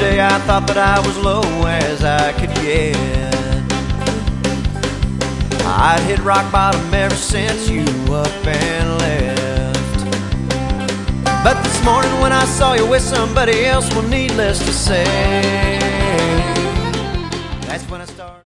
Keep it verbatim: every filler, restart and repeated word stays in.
Yesterday I thought that I was low as I could get. I'd hit rock bottom ever since you up and left. But this morning when I saw you with somebody else, well, needless to say, that's when I started.